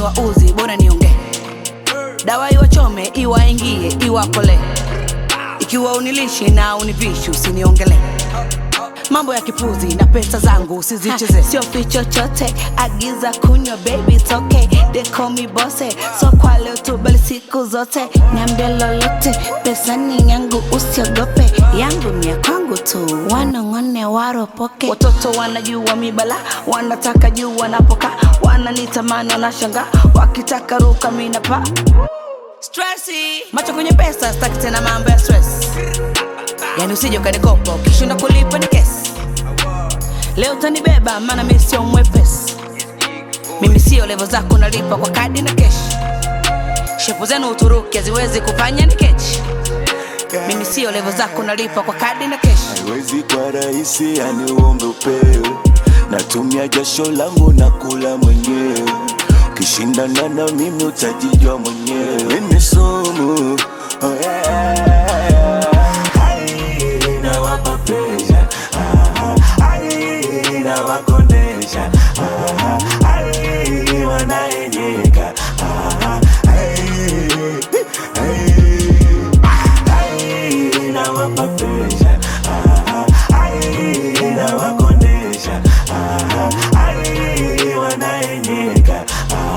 wa uzi bora nionge. Dawa iwachome, iwaingie, iwakole. Ikiwa unilishi na univishi usiniongele. Mambo ya kipuzi na pesa zangu usizicheze. Sio ficho chote, agiza kunywa baby it's okay. They call me bosse, so kwa leo tu bali siku zote. Niambie lolote, pesa ni yangu usiogope. Yangu ni ya kwangu tu, wanongone waropoke. Watoto wanajua mibala, wanataka juu wanapoka. Wananitamani wanashanga, wakitaka ruka mina pa. Stressy, macho kwenye pesa, staki tena mambo ya stress. Yani usije ukanikopa, ukishinda kulipa ni kesi. Leo utanibeba, maana mimi sio mwepesi. Mimi sio level zako nalipa kwa kadi na cash. Shepu zenu Uturuki haziwezi kufanya ni kechi. Mimi sio level zako nalipa kwa kadi na cash. Haiwezi kwa rahisi yani uombe upewe. Natumia jasho langu na kula mwenyewe. Ukishindana na mimi utajijua mwenyewe. Mimi sumu, oh yeah. Nawapa pressure, nawakondesha, wanaenyeka, nawapa pressure, nawakondesha, wanaenyeka.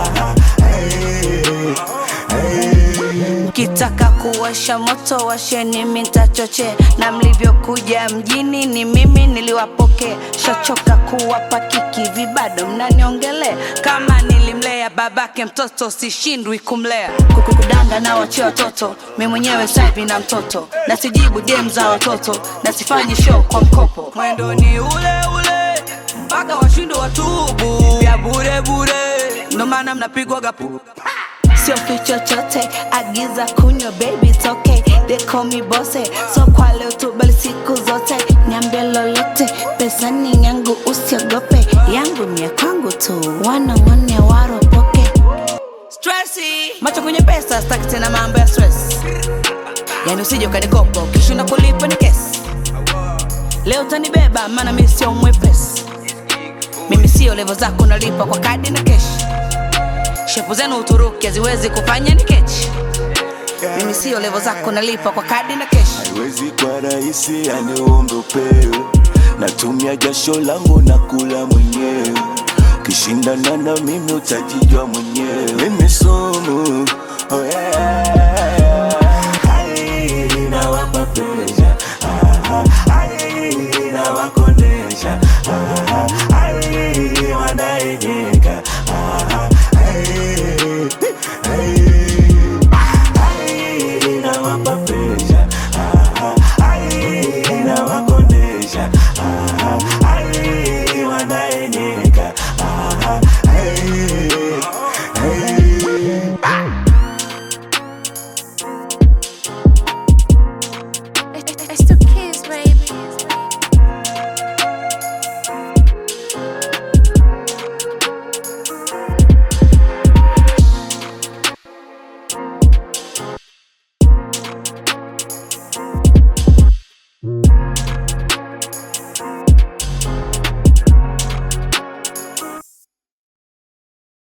Kitaka kuwasha moto washeni mitachoche. Na mlivyokuja mjini ni mimi niliwapoke. Shachoka kuwapa kiki vibado mnaniongele. Kama nilimlea babake mtoto sishindwi kumlea. Kukudanga na wachia watoto, mimi mwenyewe saivi na mtoto. Na sijibu DM za watoto, na sifanyi show kwa mkopo. Mwendo ni ule ule, mpaka washindo watubu. Ya bure bure, ndo maana mnapigwa gapu. Sio ficho chote, agiza kunywa baby it's okay. They call me bosse, so kwa leo tu bali siku zote. Niambie lolote, pesa ni yangu usiogope. Yangu ni ya kwangu tu, wanongone waropoke. Stressy, macho kwenye pesa, staki tena mambo ya stress. Yani usije ukanikopa, ukishinda kulipa ni kesi. Leo utanibeba, maana mimi sio mwepesi. Mimi sio level zako nalipa kwa kadi na cash. Shepu zenu Uturuki haziwezi kufanya ni kechi. Mimi sio level zako nalipa kwa kadi na cash. Haiwezi kwa rahisi yani uombe upewe. Natumia jasho langu na kula mwenyewe. Ukishindana na mimi utajijua mwenyewe. Mimi sumu, oh yeah.